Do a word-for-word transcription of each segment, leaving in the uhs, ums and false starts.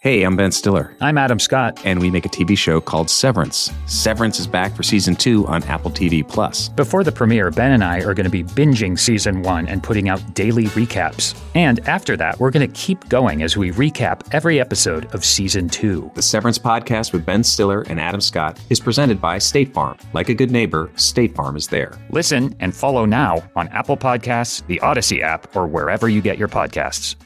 Hey, I'm Ben Stiller. I'm Adam Scott. And we make a T V show called Severance. Severance is back for season two on Apple T V Plus. Before the premiere, Ben and I are going to be binging season one and putting out daily recaps. And after that, we're going to keep going as we recap every episode of season two. The Severance podcast with Ben Stiller and Adam Scott is presented by State Farm. Like a good neighbor, State Farm is there. Listen and follow now on Apple Podcasts, the Odyssey app, or wherever you get your podcasts.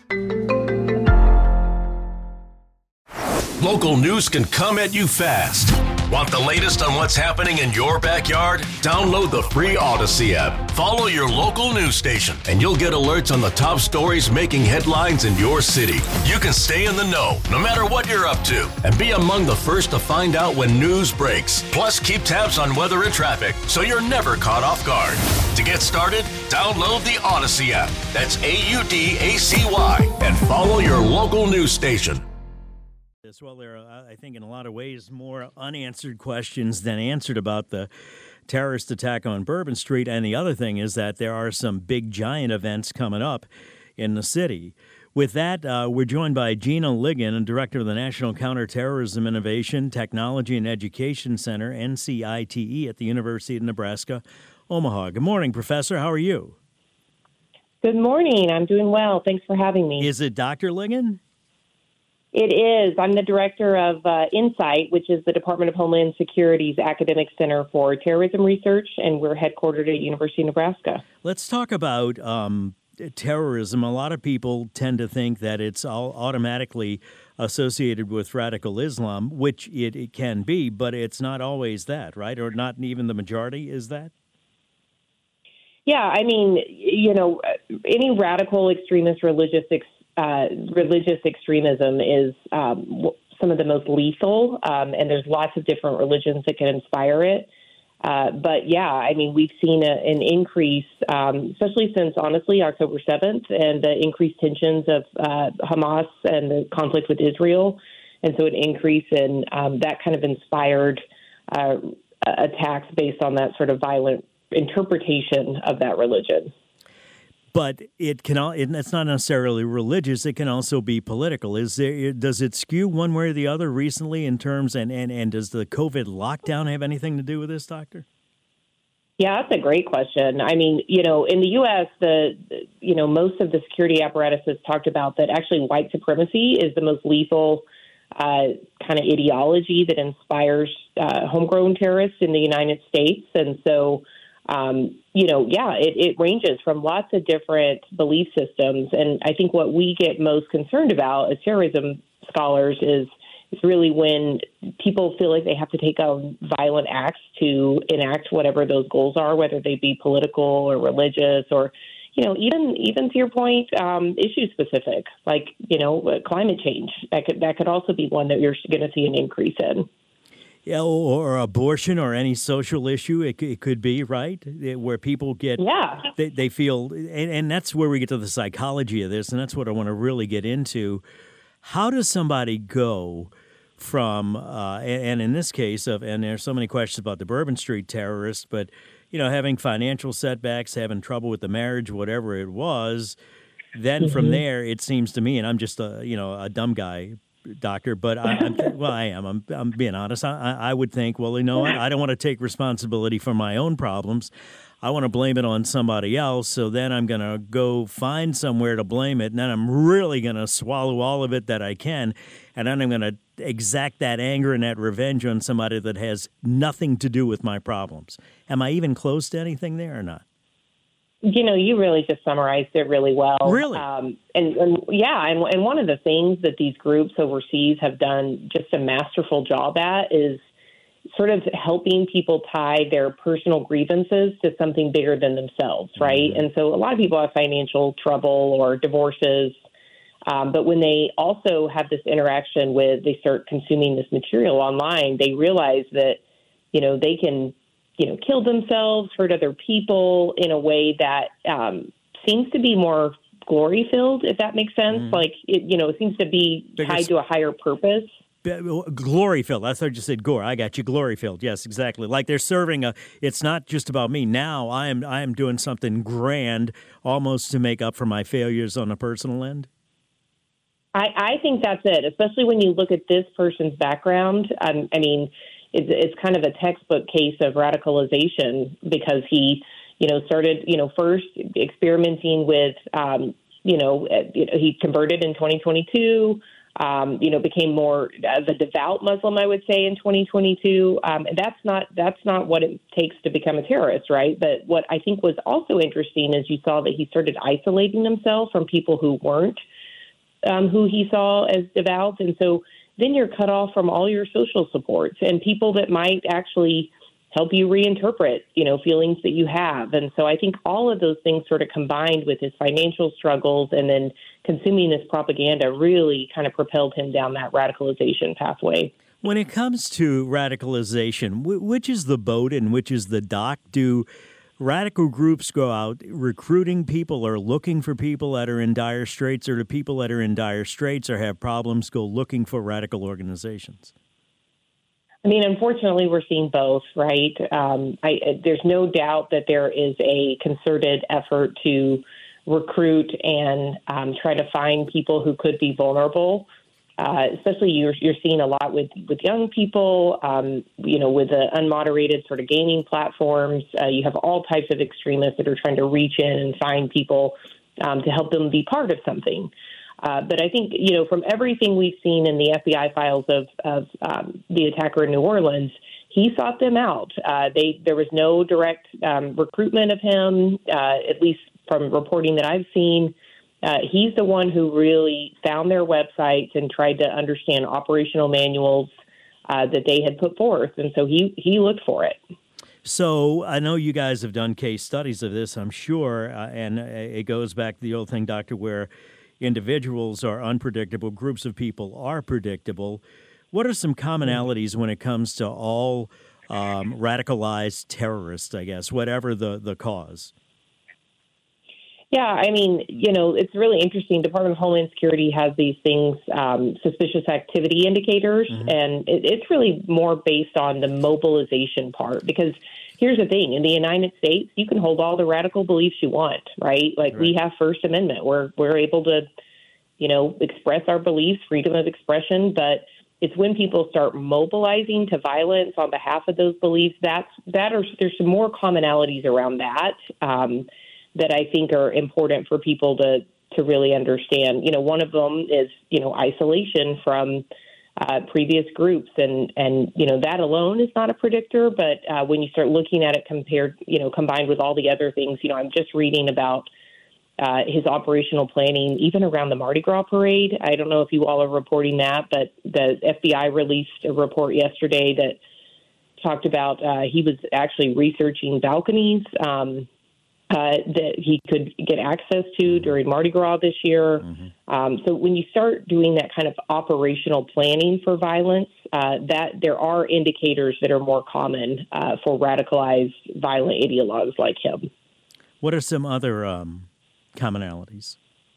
Local news can come at you fast. Want the latest on what's happening in your backyard? Download the free Odyssey app. Follow your local news station, and you'll get alerts on the top stories making headlines in your city. You can stay in the know, no matter what you're up to, and be among the first to find out when news breaks. Plus, keep tabs on weather and traffic, so you're never caught off guard. To get started, download the Odyssey app. That's A U D A C Y, and follow your local news station. Well, there are, I think, in a lot of ways, more unanswered questions than answered about the terrorist attack on Bourbon Street. And the other thing is that there are some big, giant events coming up in the city. With that, uh, we're joined by Gina Ligon, Director of the National Counterterrorism Innovation, Technology and Education Center, N C I T E, at the University of Nebraska, Omaha. Good morning, Professor. How are you? Good morning. I'm doing well. Thanks for having me. Is it Doctor Ligon? It is. I'm the director of uh, Insight, which is the Department of Homeland Security's academic center for terrorism research, and we're headquartered at University of Nebraska. Let's talk about um, terrorism. A lot of people tend to think that it's all automatically associated with radical Islam, which it, it can be, but it's not always that, right? Or not even the majority is that? Yeah, I mean, you know, any radical extremist religious ex- Uh, religious extremism is um, some of the most lethal, um, and there's lots of different religions that can inspire it. Uh, but, yeah, I mean, we've seen a, an increase, um, especially since, honestly, October seventh and the increased tensions of uh, Hamas and the conflict with Israel. And so an increase in um, that kind of inspired uh, attacks based on that sort of violent interpretation of that religion. But it can. It's not necessarily religious. It can also be political. Is there? Does it skew one way or the other recently in terms? And, and, and does the COVID lockdown have anything to do with this, Doctor? Yeah, that's a great question. I mean, you know, in the U S, the you know most of the security apparatus has talked about that actually white supremacy is the most lethal uh, kind of ideology that inspires uh, homegrown terrorists in the United States, and so. Um, you know, yeah, it, it ranges from lots of different belief systems. And I think what we get most concerned about as terrorism scholars is, is really when people feel like they have to take on violent acts to enact whatever those goals are, whether they be political or religious or, you know, even even to your point, um, issue specific, like, you know, climate change. That could, that could also be one that you're going to see an increase in. Yeah, or abortion or any social issue, it, it could be, right? Where people get, yeah. they, they feel, and, and that's where we get to the psychology of this, and that's what I want to really get into. How does somebody go from, uh, and, and in this case, of, and there's so many questions about the Bourbon Street terrorists, but, you know, having financial setbacks, having trouble with the marriage, whatever it was, then mm-hmm. from there, it seems to me, and I'm just a, you know, a dumb guy, Doctor, but I, I'm, well, I am. I'm, I'm being honest. I, I would think, well, you know what? I don't want to take responsibility for my own problems. I want to blame it on somebody else. So then I'm going to go find somewhere to blame it, and then I'm really going to swallow all of it that I can, and then I'm going to exact that anger and that revenge on somebody that has nothing to do with my problems. Am I even close to anything there or not? You know, you really just summarized it really well. Really? Um, and, and yeah, and, and one of the things that these groups overseas have done just a masterful job at is sort of helping people tie their personal grievances to something bigger than themselves, right? Mm-hmm. And so a lot of people have financial trouble or divorces, um, but when they also have this interaction with, they start consuming this material online, they realize that, you know, they can you know, kill themselves, hurt other people in a way that um, seems to be more glory-filled, if that makes sense. Mm. Like, it, you know, it seems to be Biggest, tied to a higher purpose. Glory-filled. That's how I just said gore. I got you. Glory-filled. Yes, exactly. Like they're serving a, it's not just about me. Now I am I am doing something grand almost to make up for my failures on a personal end. I, I think that's it, especially when you look at this person's background. Um, I mean, it's, it's kind of a textbook case of radicalization because he, you know, started, you know, first experimenting with, um, you know, he converted in twenty twenty-two, um, you know, became more of a devout Muslim, I would say, in twenty twenty-two. Um, and that's not that's not what it takes to become a terrorist, right? But what I think was also interesting is you saw that he started isolating himself from people who weren't um, who he saw as devout. And so then you're cut off from all your social supports and people that might actually help you reinterpret, you know, feelings that you have. And so I think all of those things sort of combined with his financial struggles and then consuming this propaganda really kind of propelled him down that radicalization pathway. When it comes to radicalization, which is the boat and which is the dock? Do radical groups go out recruiting people or looking for people that are in dire straits, or do people that are in dire straits or have problems go looking for radical organizations? I mean, unfortunately, we're seeing both, right? Um, I, there's no doubt that there is a concerted effort to recruit and um, try to find people who could be vulnerable. Uh, especially you're, you're seeing a lot with, with young people, um, you know, with the unmoderated sort of gaming platforms. Uh, you have all types of extremists that are trying to reach in and find people um, to help them be part of something. Uh, but I think, you know, from everything we've seen in the F B I files of, of um, the attacker in New Orleans, he sought them out. Uh, they there was no direct um, recruitment of him, uh, at least from reporting that I've seen. Uh, he's the one who really found their websites and tried to understand operational manuals uh, that they had put forth. And so he, he looked for it. So I know you guys have done case studies of this, I'm sure, uh, and it goes back to the old thing, Doctor, where individuals are unpredictable, groups of people are predictable. What are some commonalities when it comes to all um, radicalized terrorists, I guess, whatever the, the cause? Yeah, I mean, you know, it's really interesting. Department of Homeland Security has these things, um, suspicious activity indicators, mm-hmm. and it, it's really more based on the mobilization part. Because here's the thing, in the United States, you can hold all the radical beliefs you want, right? Like right. We have First Amendment. We're, we're able to, you know, express our beliefs, freedom of expression, but it's when people start mobilizing to violence on behalf of those beliefs, that's, that are, there's some more commonalities around that. Um, that I think are important for people to, to really understand. You know, one of them is, you know, isolation from uh, previous groups. And, and, you know, that alone is not a predictor. But uh, when you start looking at it compared, you know, combined with all the other things, you know, I'm just reading about uh, his operational planning, even around the Mardi Gras parade. I don't know if you all are reporting that, but the F B I released a report yesterday that talked about uh, he was actually researching balconies, um, Uh, that he could get access to during Mardi Gras this year. Mm-hmm. Um, so when you start doing that kind of operational planning for violence, uh, that there are indicators that are more common uh, for radicalized violent ideologues like him. What are some other um, commonalities?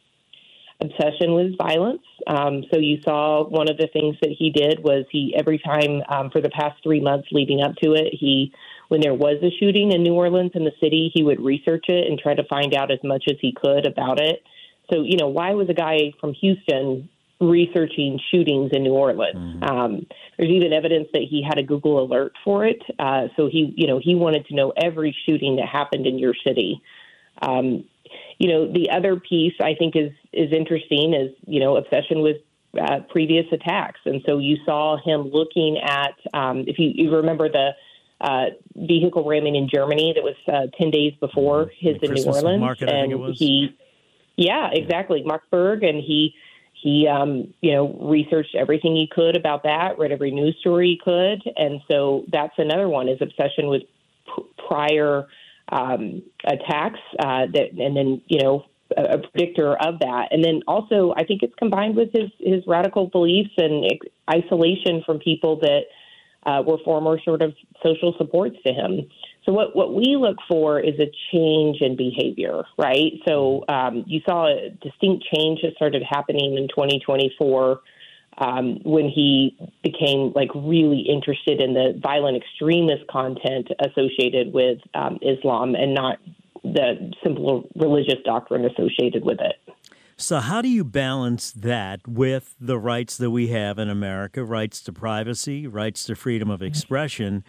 Obsession with violence. Um, so you saw one of the things that he did was he every time um, for the past three months leading up to it, he when there was a shooting in New Orleans in the city, he would research it and try to find out as much as he could about it. So, you know, why was a guy from Houston researching shootings in New Orleans? Mm-hmm. Um, there's even evidence that he had a Google alert for it. Uh, so he, you know, he wanted to know every shooting that happened in your city. Um, you know, the other piece I think is, is interesting is, you know, obsession with uh, previous attacks. And so you saw him looking at, um, if you, you remember the, Uh, vehicle ramming in Germany that was uh, ten days before his in New Orleans, market, and I think it was. he, yeah, exactly, Marksburg, and he, he, um, you know, researched everything he could about that, read every news story he could, and so that's another one is obsession with p- prior um, attacks, uh, that, and then you know, a, a predictor of that, and then also I think it's combined with his his radical beliefs and ex- isolation from people that. Uh, were former sort of social supports to him. So what, what we look for is a change in behavior, right? So um, you saw a distinct change that started happening in twenty twenty-four um, when he became like really interested in the violent extremist content associated with um, Islam and not the simple religious doctrine associated with it. So how do you balance that with the rights that we have in America, rights to privacy, rights to freedom of expression,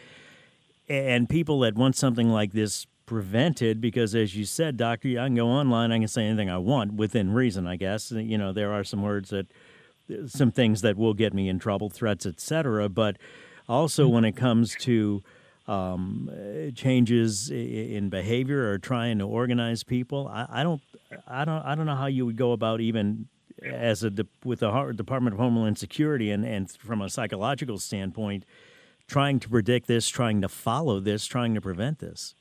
and people that want something like this prevented? Because as you said, Doctor, I can go online, I can say anything I want within reason, I guess. You know, there are some words that, some things that will get me in trouble, threats, et cetera. But also when it comes to um, changes in behavior or trying to organize people, I, I don't, I don't, I don't know how you would go about even as a with the Department of Homeland Security and, and from a psychological standpoint, trying to predict this, trying to follow this, trying to prevent this.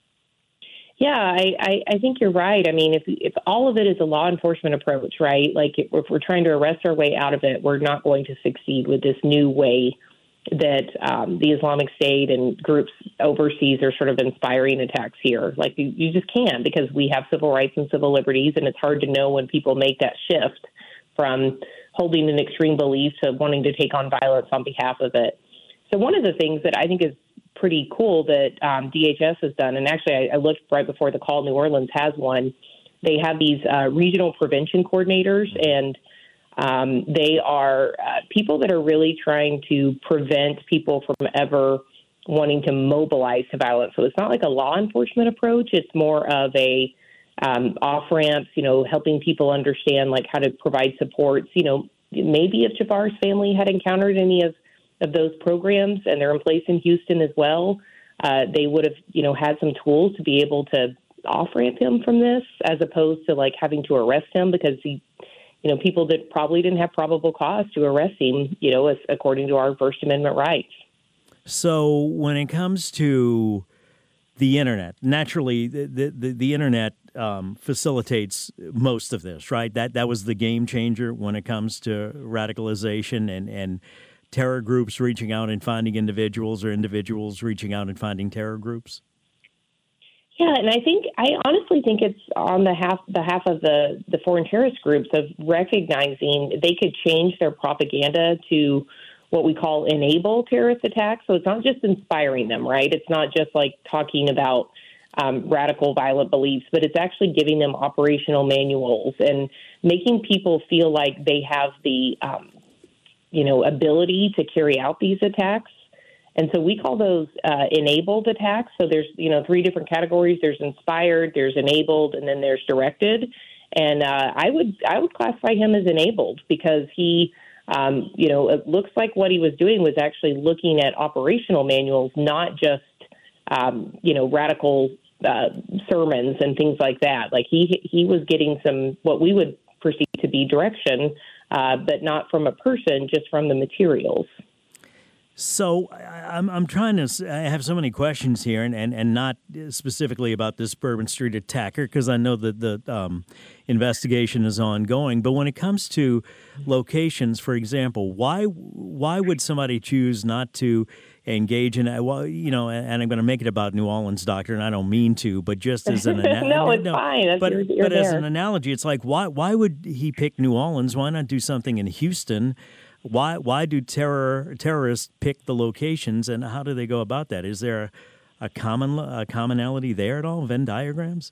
Yeah, I, I, I think you're right. I mean, if if all of it is a law enforcement approach, right, like if we're trying to arrest our way out of it, we're not going to succeed with this new way that um, the Islamic State and groups overseas are sort of inspiring attacks here. Like you, you just can't, because we have civil rights and civil liberties, and it's hard to know when people make that shift from holding an extreme belief to wanting to take on violence on behalf of it. So one of the things that I think is pretty cool that um, D H S has done, and actually I, I looked right before the call, New Orleans has one. They have these uh, regional prevention coordinators, and um, they are uh, people that are really trying to prevent people from ever wanting to mobilize to violence. So it's not like a law enforcement approach. It's more of a um, off-ramps, you know, helping people understand like how to provide supports. You know, maybe if Jafar's family had encountered any of of those programs, and they're in place in Houston as well, uh, they would have, you know, had some tools to be able to off-ramp him from this, as opposed to like having to arrest him, because he, you know, people that probably didn't have probable cause to arrest him, you know, as, according to our First Amendment rights. So when it comes to the internet, naturally, the the, the internet um, facilitates most of this, right? That that was the game changer when it comes to radicalization and and. terror groups reaching out and finding individuals, or individuals reaching out and finding terror groups? Yeah, and I think I honestly think it's on the half the half of the, the foreign terrorist groups of recognizing they could change their propaganda to what we call enable terrorist attacks. So it's not just inspiring them, right? It's not just like talking about um, radical violent beliefs, but it's actually giving them operational manuals and making people feel like they have the um, you know, ability to carry out these attacks. And so we call those uh, enabled attacks. So there's, you know, three different categories. There's inspired, there's enabled, and then there's directed. And uh, I would I would classify him as enabled, because he, um, you know, it looks like what he was doing was actually looking at operational manuals, not just, um, you know, radical uh, sermons and things like that. Like he he was getting some, what we would perceive to be direction, Uh, but not from a person, just from the materials. So I, I'm I'm trying to. I have so many questions here, and, and, and not specifically about this Bourbon Street attacker, because I know that the um, investigation is ongoing. But when it comes to locations, for example, why why would somebody choose not to engage in? Well, you know, and, and I'm going to make it about New Orleans, Doctor, and I don't mean to, but just as an analogy. no, it's no, fine. That's, but you're, you're but there. as an analogy, it's like why why would he pick New Orleans? Why not do something in Houston? Why why do terror terrorists pick the locations, and how do they go about that? Is there a, a common a commonality there at all? Venn diagrams?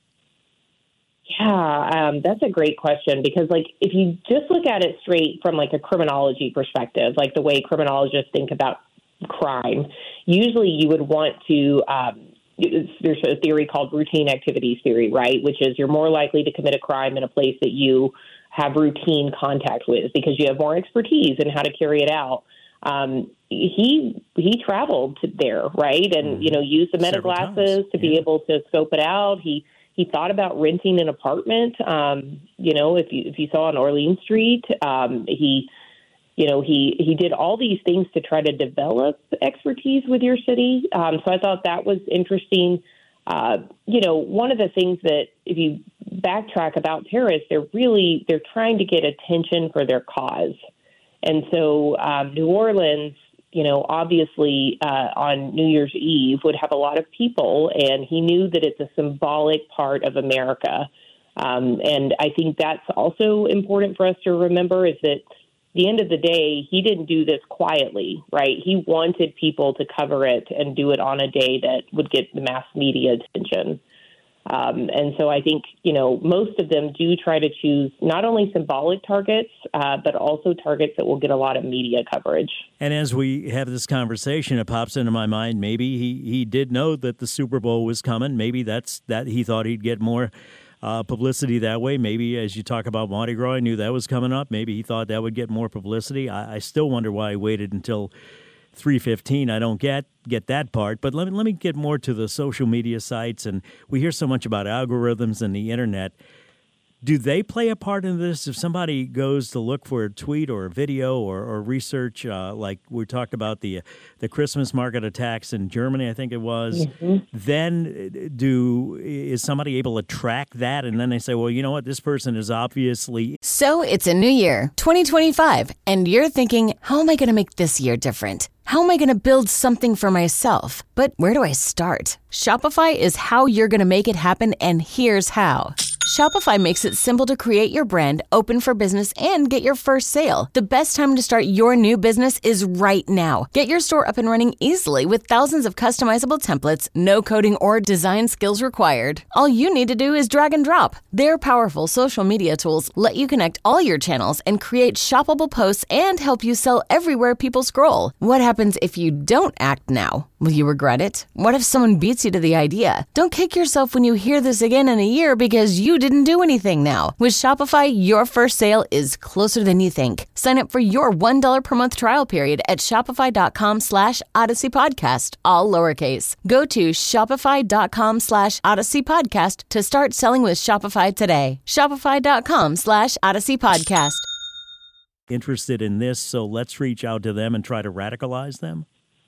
Yeah, um, that's a great question, because like if you just look at it straight from like a criminology perspective, like the way criminologists think about crime, usually you would want to. Um, there's a theory called routine activities theory, right? Which is you're more likely to commit a crime in a place that you have routine contact with, because you have more expertise in how to carry it out. Um, he he traveled to there, right, and mm-hmm. you know used the meta glasses to yeah. be able to scope it out. He he thought about renting an apartment. Um, you know, if you if you saw on Orleans Street, um, he you know he he did all these things to try to develop expertise with your city. Um, so I thought that was interesting. Uh, you know, one of the things that if you backtrack about terrorists, they're really, they're trying to get attention for their cause. And so um, New Orleans, you know, obviously uh, on New Year's Eve would have a lot of people, and he knew that it's a symbolic part of America. Um, and I think that's also important for us to remember, is that at the end of the day, he didn't do this quietly, right? He wanted people to cover it and do it on a day that would get the mass media attention. Um, and so I think, you know, most of them do try to choose not only symbolic targets, uh, but also targets that will get a lot of media coverage. And as we have this conversation, it pops into my mind, maybe he, he did know that the Super Bowl was coming. Maybe that's that he thought he'd get more uh, publicity that way. Maybe as you talk about Mardi Gras, I knew that was coming up. Maybe he thought that would get more publicity. I, I still wonder why he waited until three fifteen. I don't get get that part, but let me let me get more to the social media sites. And we hear so much about algorithms and the internet. Do they play a part in this? If somebody goes to look for a tweet or a video or, or research, uh, like we talked about the the Christmas market attacks in Germany, I think it was, mm-hmm. then do is somebody able to track that? And then they say, well, you know what, this person is obviously. So it's a new year, twenty twenty-five, and you're thinking, how am I going to make this year different? How am I going to build something for myself? But where do I start? Shopify is how you're going to make it happen, and here's how. Shopify makes it simple to create your brand, open for business, and get your first sale. The best time to start your new business is right now. Get your store up and running easily with thousands of customizable templates, no coding or design skills required. All you need to do is drag and drop. Their powerful social media tools let you connect all your channels and create shoppable posts and help you sell everywhere people scroll. What happens if you don't act now? Will you regret it? What if someone beats you to the idea? Don't kick yourself when you hear this again in a year because you didn't do anything now. With Shopify, your first sale is closer than you think. Sign up for your one dollar per month trial period at shopify.com slash Odyssey Podcast, all lowercase. Go to shopify.com slash Odyssey Podcast to start selling with Shopify today. Shopify.com slash Odyssey Podcast. Interested in this, so let's reach out to them and try to radicalize them?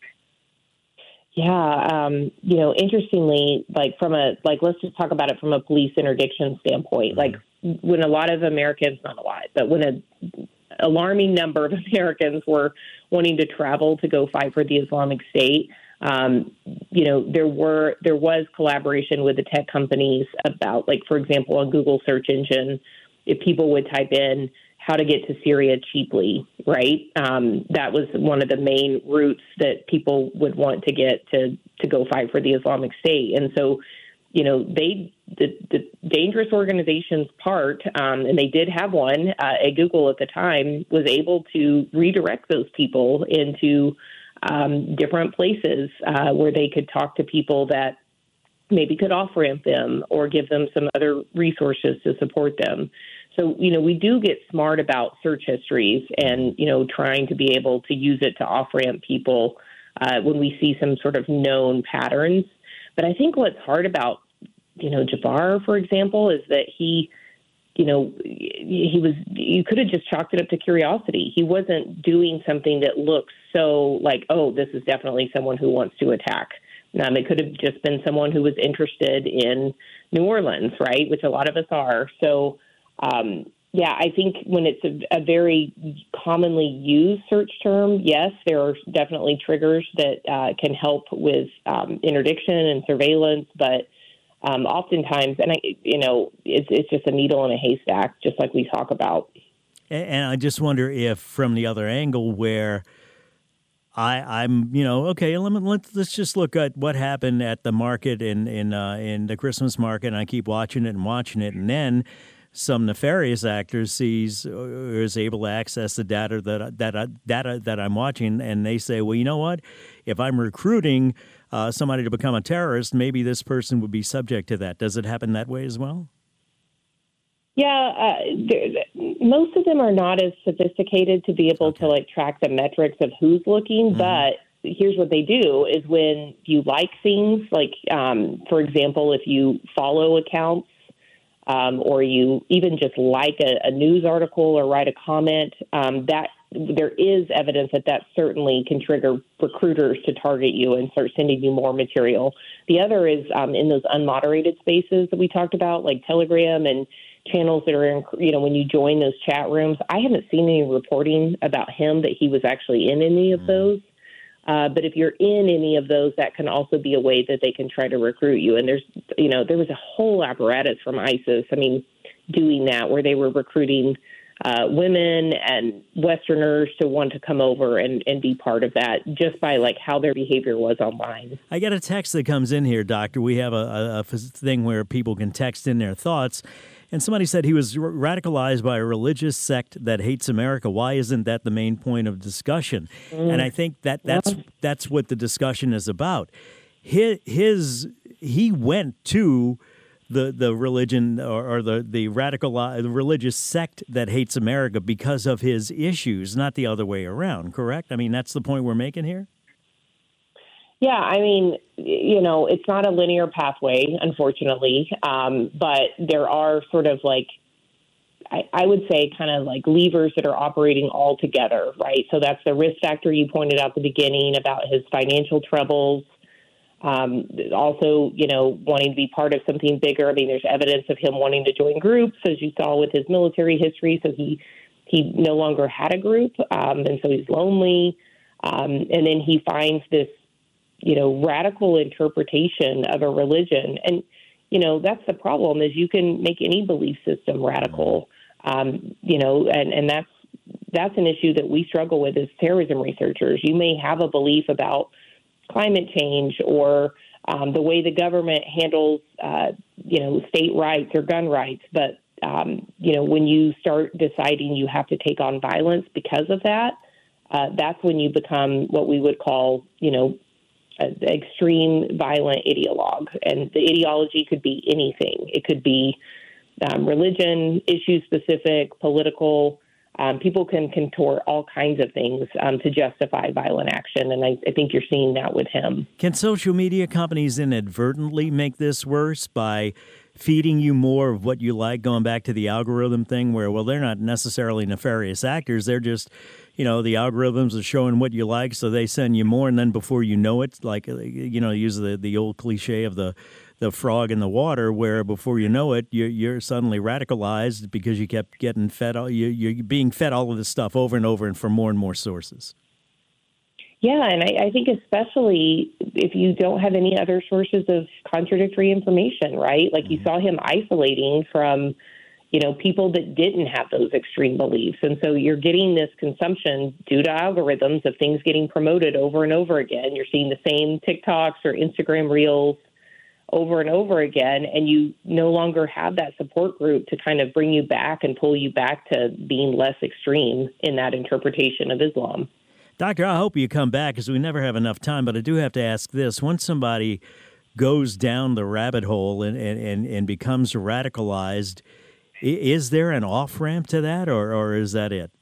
Yeah, um, you know, interestingly, like from a, like, let's just talk about it from a police interdiction standpoint. Like when a lot of Americans, not a lot, but when a alarming number of Americans were wanting to travel to go fight for the Islamic State, um, you know, there were, there was collaboration with the tech companies about, like, for example, on Google search engine, if people would type in how to get to Syria cheaply, right? Um, that was one of the main routes that people would want to get to, to go fight for the Islamic State. And so, you know, they, the, the dangerous organization's part, um, and they did have one uh, at Google at the time, was able to redirect those people into um, different places uh, where they could talk to people that maybe could off-ramp them or give them some other resources to support them. So, you know, we do get smart about search histories and, you know, trying to be able to use it to off-ramp people uh, when we see some sort of known patterns. But I think what's hard about, you know, Jabbar, for example, is that he, you know, he was, you could have just chalked it up to curiosity. He wasn't doing something that looks so like, oh, this is definitely someone who wants to attack. Um, it could have just been someone who was interested in New Orleans, right, which a lot of us are. So, Um, yeah, I think when it's a, a very commonly used search term, yes, there are definitely triggers that uh, can help with um, interdiction and surveillance, but um, oftentimes, and I, you know, it's it's just a needle in a haystack, just like we talk about. And, and I just wonder if, from the other angle, where I, I'm, you know, okay, let me, let's let's just look at what happened at the market in in uh, in the Christmas market, and I keep watching it and watching it, and then some nefarious actor sees or is able to access the data that that data that I'm watching, and they say, well, you know what? If I'm recruiting uh, somebody to become a terrorist, maybe this person would be subject to that. Does it happen that way as well? Yeah, uh, most of them are not as sophisticated to be able okay. to like track the metrics of who's looking, mm-hmm. but here's what they do is when you like things, like, um, for example, if you follow accounts, Um, or you even just like a, a news article or write a comment, um, that there is evidence that that certainly can trigger recruiters to target you and start sending you more material. The other is um, in those unmoderated spaces that we talked about, like Telegram and channels that are in, you know, when you join those chat rooms. I haven't seen any reporting about him that he was actually in any of those. Uh, but if you're in any of those, that can also be a way that they can try to recruit you. And there's, you know, there was a whole apparatus from ISIS, I mean, doing that, where they were recruiting uh, women and Westerners to want to come over and, and be part of that just by like how their behavior was online. I get a text that comes in here, Doctor. We have a, a, a thing where people can text in their thoughts. And somebody said he was radicalized by a religious sect that hates America. Why isn't that the main point of discussion? Mm. And I think that that's that's what the discussion is about. His, his he went to the the religion or, or the the radical the religious sect that hates America because of his issues, not the other way around. Correct? I mean, that's the point we're making here. Yeah, I mean, you know, it's not a linear pathway, unfortunately, um, but there are sort of like, I, I would say kind of like levers that are operating all together, right? So that's the risk factor you pointed out at the beginning about his financial troubles. Um, also, you know, wanting to be part of something bigger. I mean, there's evidence of him wanting to join groups, as you saw with his military history. So he, he no longer had a group, um, and so he's lonely. Um, and then he finds this, you know, radical interpretation of a religion. And, you know, that's the problem is you can make any belief system radical, um, you know, and, and that's that's an issue that we struggle with as terrorism researchers. You may have a belief about climate change or um, the way the government handles, uh, you know, state rights or gun rights. But, um, you know, when you start deciding you have to take on violence because of that, uh, that's when you become what we would call, you know, an extreme violent ideologue. And the ideology could be anything. It could be um, religion, issue specific, political. Um, people can contort all kinds of things um, to justify violent action. And I, I think you're seeing that with him. Can social media companies inadvertently make this worse by feeding you more of what you like, going back to the algorithm thing where, well, they're not necessarily nefarious actors. They're just, you know, the algorithms are showing what you like, so they send you more. And then before you know it, like, you know, use the, the old cliche of the, the frog in the water, where before you know it, you're, you're suddenly radicalized because you kept getting fed, all, you, you're being fed all of this stuff over and over and from more and more sources. Yeah, and I, I think especially if you don't have any other sources of contradictory information, right? Like you saw him isolating from, you know, people that didn't have those extreme beliefs. And so you're getting this consumption due to algorithms of things getting promoted over and over again. You're seeing the same TikToks or Instagram Reels over and over again, and you no longer have that support group to kind of bring you back and pull you back to being less extreme in that interpretation of Islam. Doctor, I hope you come back because we never have enough time, but I do have to ask this. Once somebody goes down the rabbit hole and, and, and, and becomes radicalized, is there an off-ramp to that, or, or is that it?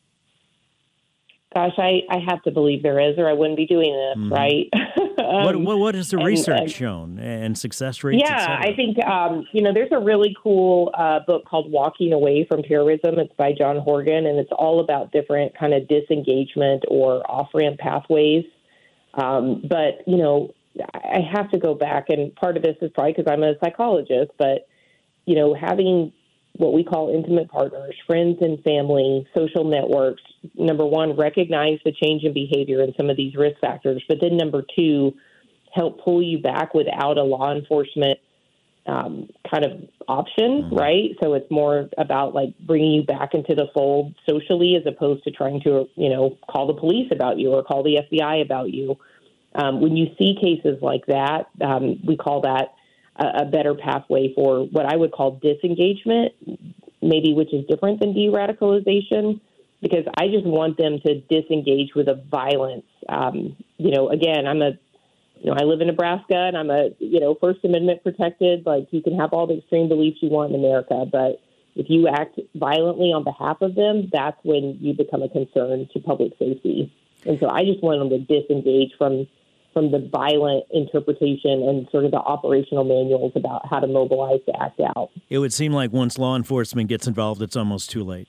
Gosh, I, I have to believe there is, or I wouldn't be doing this, mm-hmm. right? um, what, what what has the and, research and, shown and success rates? Yeah, I think, um, you know, there's a really cool uh, book called Walking Away from Terrorism. It's by John Horgan, and it's all about different kind of disengagement or off-ramp pathways. Um, but, you know, I have to go back, and part of this is probably because I'm a psychologist, but, you know, having what we call intimate partners, friends and family, social networks, number one, recognize the change in behavior in some of these risk factors, but then number two, help pull you back without a law enforcement um, kind of option, mm-hmm. right? So it's more about like bringing you back into the fold socially as opposed to trying to, you know, call the police about you or call the F B I about you. Um, when you see cases like that, um, we call that a better pathway for what I would call disengagement, maybe which is different than de-radicalization, because I just want them to disengage with a violence. Um, you know, again, I'm a, you know, I live in Nebraska and I'm a, you know, First Amendment protected. Like you can have all the extreme beliefs you want in America, but if you act violently on behalf of them, that's when you become a concern to public safety. And so I just want them to disengage from from the violent interpretation and sort of the operational manuals about how to mobilize to act out. It would seem like once law enforcement gets involved, it's almost too late.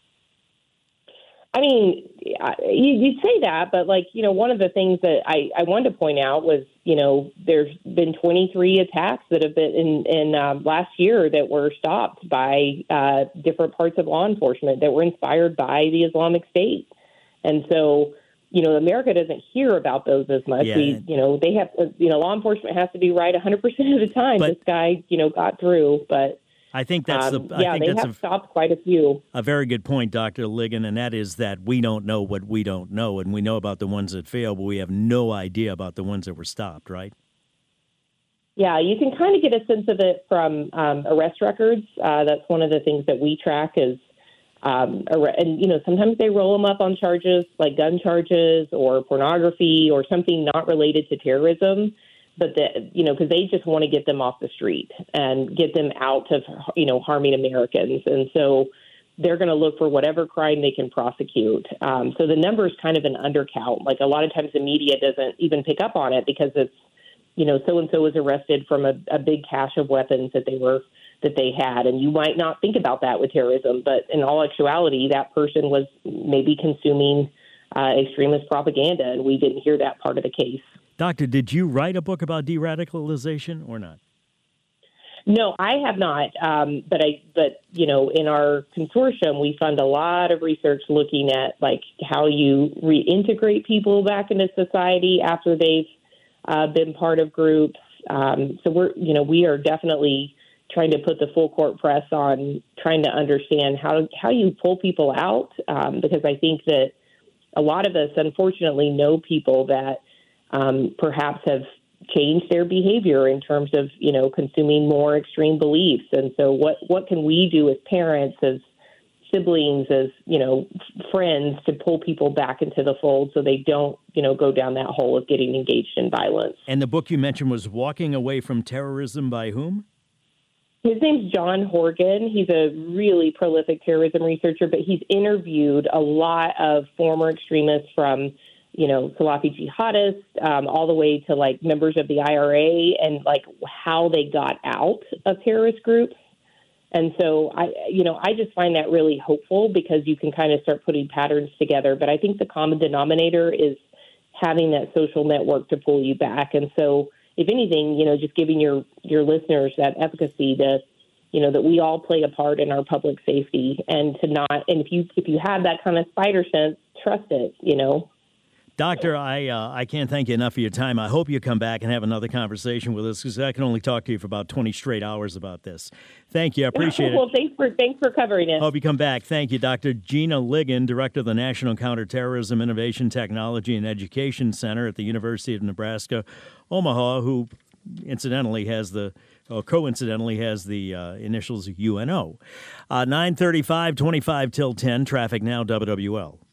I mean, you, you say that, but like, you know, one of the things that I, I wanted to point out was, you know, there's been twenty-three attacks that have been in, in um, last year that were stopped by uh, different parts of law enforcement that were inspired by the Islamic State. And so, you know, America doesn't hear about those as much. Yeah. We, you know, they have, you know, law enforcement has to be right one hundred percent of the time. But, this guy, you know, got through. But I think that's um, the. I yeah, think they that's have a, stopped quite a few. a very good point, Doctor Ligon, and that is that we don't know what we don't know, and we know about the ones that fail, but we have no idea about the ones that were stopped, right? Yeah, you can kind of get a sense of it from um, arrest records. Uh, that's one of the things that we track is, um, and you know, sometimes they roll them up on charges like gun charges or pornography or something not related to terrorism. But the, you know, because they just want to get them off the street and get them out of, you know, harming Americans. And so they're going to look for whatever crime they can prosecute. Um, so the number is kind of an undercount. Like a lot of times the media doesn't even pick up on it because it's, you know, so-and-so was arrested from a, a big cache of weapons that they were that they had. And you might not think about that with terrorism. But in all actuality, that person was maybe consuming uh, extremist propaganda. And we didn't hear that part of the case. Doctor, did you write a book about de-radicalization or not? No, I have not. Um, but I, but you know, in our consortium, we fund a lot of research looking at like how you reintegrate people back into society after they've uh, been part of groups. Um, so we're, you know, we are definitely trying to put the full court press on trying to understand how how you pull people out, um, because I think that a lot of us, unfortunately, know people that. Um, perhaps have changed their behavior in terms of, you know, consuming more extreme beliefs. And so what, what can we do as parents, as siblings, as, you know, friends to pull people back into the fold so they don't, you know, go down that hole of getting engaged in violence? And the book you mentioned was Walking Away from Terrorism by whom? His name's John Horgan. He's a really prolific terrorism researcher, but he's interviewed a lot of former extremists from you know, Salafi jihadists, um, all the way to like members of the I R A and like how they got out of terrorist groups. And so I, you know, I just find that really hopeful because you can kind of start putting patterns together. But I think the common denominator is having that social network to pull you back. And so if anything, you know, just giving your, your listeners that efficacy to, you know, that we all play a part in our public safety and to not, and if you, if you have that kind of spider sense, trust it, you know. Doctor, I uh, I can't thank you enough for your time. I hope you come back and have another conversation with us because I can only talk to you for about twenty straight hours about this. Thank you. I appreciate well, it. Well, thanks for, thanks for covering it. Hope you come back. Thank you, Doctor Gina Ligon, Director of the National Counterterrorism Innovation, Technology, and Education Center at the University of Nebraska, Omaha, who incidentally has the, or coincidentally has the uh, initials U N O. Uh, nine thirty-five, twenty-five till ten, traffic now, W W L.